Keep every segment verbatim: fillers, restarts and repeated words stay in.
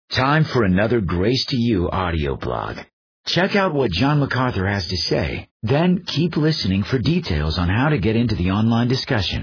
Time for another Grace to You audio blog. Check out what John MacArthur has to say, then keep listening for details on how to get into the online discussion.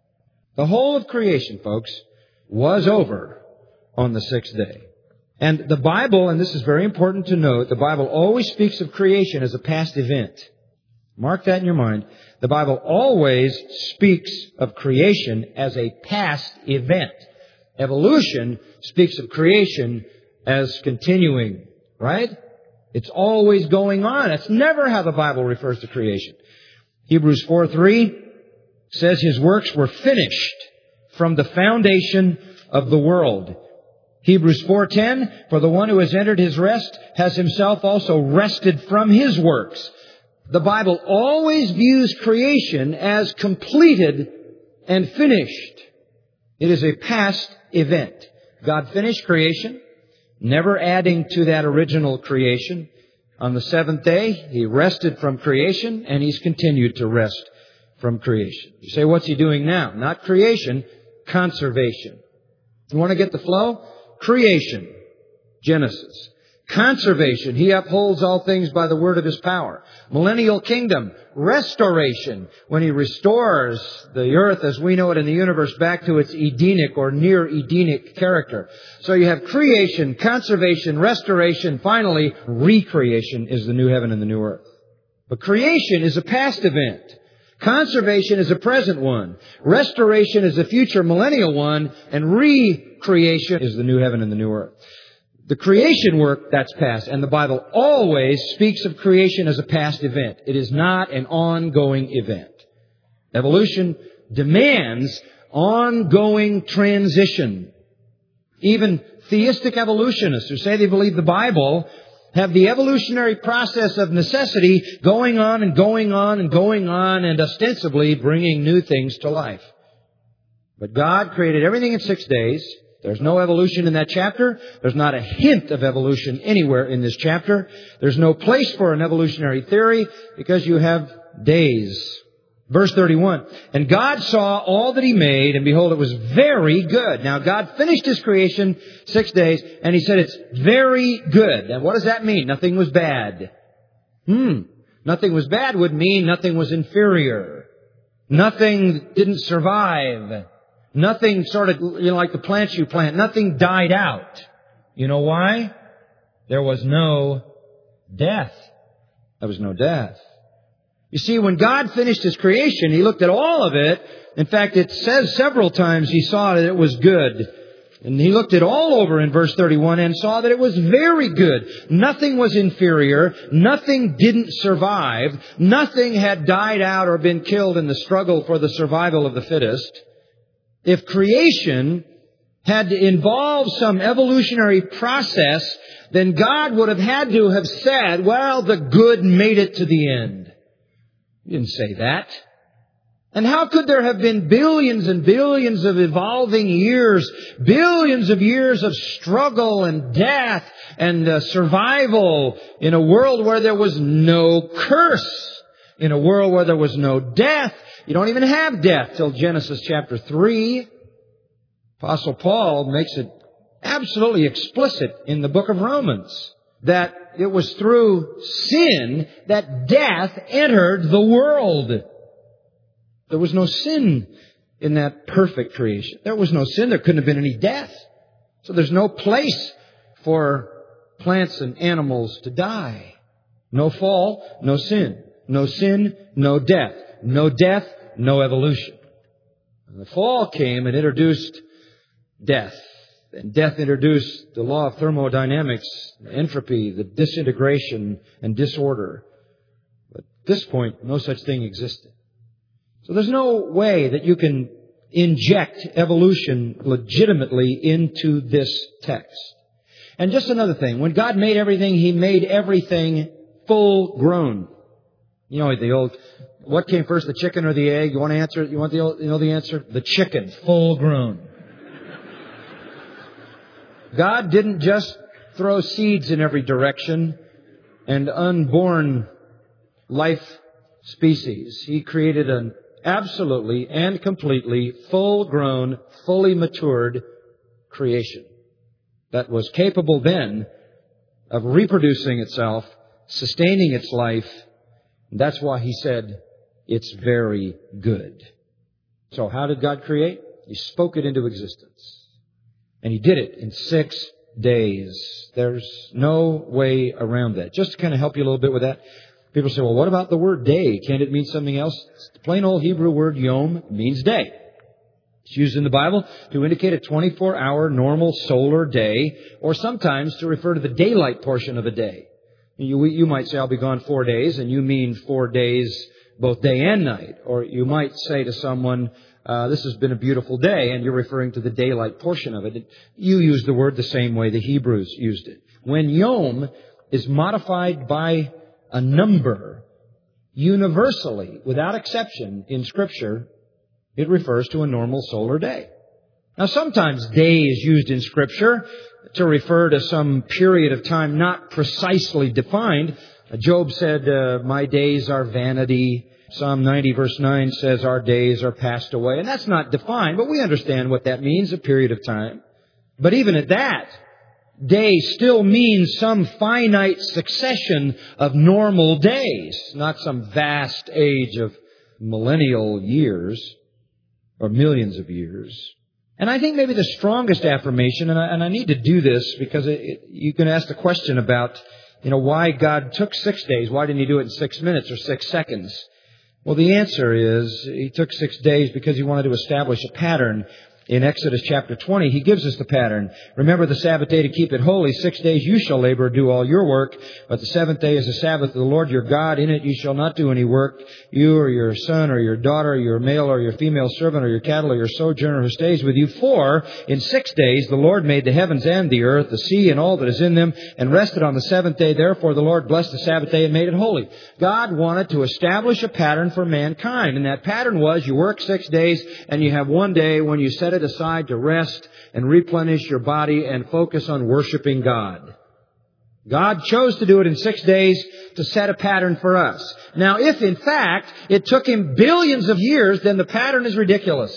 The whole of creation, folks, was over on the sixth day. And the Bible, and this is very important to note, the Bible always speaks of creation as a past event. Mark that in your mind. The Bible always speaks of creation as a past event. Evolution speaks of creation as continuing, right? It's always going on. That's never how the Bible refers to creation. Hebrews four three says His works were finished from the foundation of the world. Hebrews four ten, for the one who has entered His rest has himself also rested from his works. The Bible always views creation as completed and finished. It is a past event. God finished creation, never adding to that original creation. On the seventh day, He rested from creation, and He's continued to rest from creation. You say, what's He doing now? Not creation, conservation. You want to get the flow? Creation, Genesis. Conservation, He upholds all things by the word of His power. Millennial kingdom, restoration, when He restores the earth as we know it in the universe back to its Edenic or near Edenic character. So you have creation, conservation, restoration, finally, recreation is the new heaven and the new earth. But creation is a past event. Conservation is a present one. Restoration is a future millennial one. And recreation is the new heaven and the new earth. The creation work, that's past. And the Bible always speaks of creation as a past event. It is not an ongoing event. Evolution demands ongoing transition. Even theistic evolutionists who say they believe the Bible have the evolutionary process of necessity going on and going on and going on and ostensibly bringing new things to life. But God created everything in six days. There's no evolution in that chapter. There's not a hint of evolution anywhere in this chapter. There's no place for an evolutionary theory because you have days. Verse thirty-one, and God saw all that He made, and behold, it was very good. Now, God finished His creation six days, and He said it's very good. And what does that mean? Nothing was bad. Hmm. Nothing was bad would mean nothing was inferior. Nothing didn't survive. Nothing sort of, you know, like the plants you plant. Nothing died out. You know why? There was no death. There was no death. You see, when God finished His creation, He looked at all of it. In fact, it says several times He saw that it was good. And He looked it all over in verse thirty-one and saw that it was very good. Nothing was inferior. Nothing didn't survive. Nothing had died out or been killed in the struggle for the survival of the fittest. If creation had to involve some evolutionary process, then God would have had to have said, well, the good made it to the end. He didn't say that. And how could there have been billions and billions of evolving years, billions of years of struggle and death and uh, survival in a world where there was no curse, in a world where there was no death? You don't even have death till Genesis chapter three. Apostle Paul makes it absolutely explicit in the book of Romans that it was through sin that death entered the world. There was no sin in that perfect creation. There was no sin. There couldn't have been any death. So there's no place for plants and animals to die. No fall, no sin. No sin, no death. No death, no evolution. And the fall came and introduced death. And death introduced the law of thermodynamics, the entropy, the disintegration and disorder. But at this point, no such thing existed. So there's no way that you can inject evolution legitimately into this text. And just another thing, when God made everything, He made everything full grown. You know the old, what came first, the chicken or the egg? You want to answer? You want the you know the answer? The chicken, full grown. God didn't just throw seeds in every direction and unborn life species. He created an absolutely and completely full-grown, fully matured creation. that was capable then of reproducing itself, sustaining its life. And that's why He said, it's very good. So how did God create? He spoke it into existence. And He did it in six days. There's no way around that. Just to kind of help you a little bit with that, people say, well, what about the word day? Can't it mean something else? The plain old Hebrew word yom means day. It's used in the Bible to indicate a twenty-four hour normal solar day, or sometimes to refer to the daylight portion of a day. You, you might say, I'll be gone four days, and you mean four days, both day and night. Or you might say to someone, uh, this has been a beautiful day, and you're referring to the daylight portion of it. You use the word the same way the Hebrews used it. When yom is modified by a number, universally, without exception, in Scripture, it refers to a normal solar day. Now, sometimes day is used in Scripture to refer to some period of time not precisely defined. Job said, uh, my days are vanity. Psalm ninety verse nine says our days are passed away. And that's not defined, but we understand what that means, a period of time. But even at that, day still means some finite succession of normal days, not some vast age of millennial years or millions of years. And I think maybe the strongest affirmation, and I, and I need to do this because it, it, you can ask the question about, you know, why God took six days. Why didn't He do it in six minutes or six seconds? Well, the answer is He took six days because He wanted to establish a pattern. In Exodus chapter twenty, He gives us the pattern. Remember the Sabbath day to keep it holy. Six days you shall labor, do all your work. But the seventh day is the Sabbath of the Lord your God. In it you shall not do any work. You or your son or your daughter, your male or your female servant or your cattle or your sojourner who stays with you. For in six days the Lord made the heavens and the earth, the sea and all that is in them, and rested on the seventh day. Therefore the Lord blessed the Sabbath day and made it holy. God wanted to establish a pattern for mankind. And that pattern was you work six days and you have one day when you set it aside to rest and replenish your body and focus on worshiping God. God chose to do it in six days to set a pattern for us. Now, if in fact it took Him billions of years, then the pattern is ridiculous.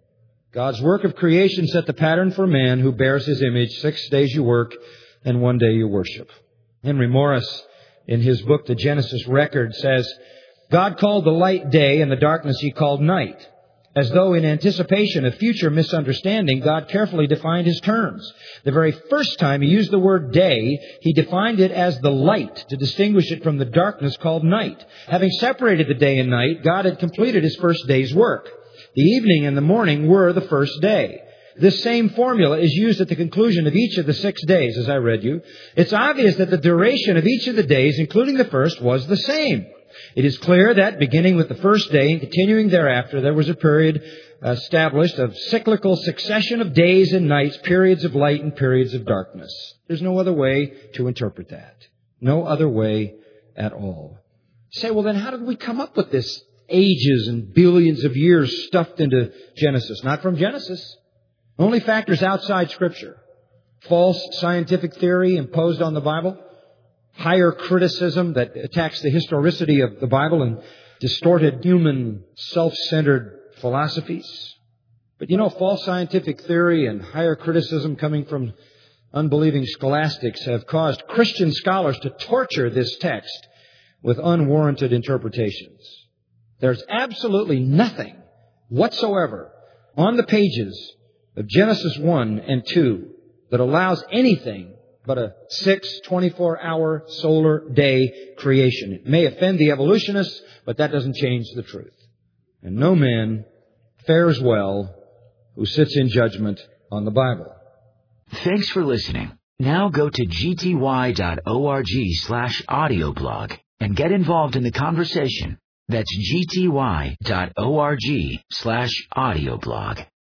God's work of creation set the pattern for man who bears His image. Six days you work and one day you worship. Henry Morris, in his book, The Genesis Record, says, God called the light day and the darkness He called night. As though in anticipation of future misunderstanding, God carefully defined His terms. The very first time He used the word day, He defined it as the light to distinguish it from the darkness called night. Having separated the day and night, God had completed His first day's work. The evening and the morning were the first day. This same formula is used at the conclusion of each of the six days, as I read you. It's obvious that the duration of each of the days, including the first, was the same. It is clear that, beginning with the first day and continuing thereafter, there was a period established of cyclical succession of days and nights, periods of light and periods of darkness. There's no other way to interpret that. No other way at all. You say, well, then how did we come up with this ages and billions of years stuffed into Genesis? Not from Genesis. Only factors outside Scripture. False scientific theory imposed on the Bible. Higher criticism that attacks the historicity of the Bible and distorted human self-centered philosophies. But you know, false scientific theory and higher criticism coming from unbelieving scholastics have caused Christian scholars to torture this text with unwarranted interpretations. There's absolutely nothing whatsoever on the pages of Genesis one and two that allows anything but a six, twenty-four hour solar day creation. It may offend the evolutionists, but that doesn't change the truth. And no man fares well who sits in judgment on the Bible. Thanks for listening. Now go to gty.org slash audio blog and get involved in the conversation. That's gty.org slash audio blog.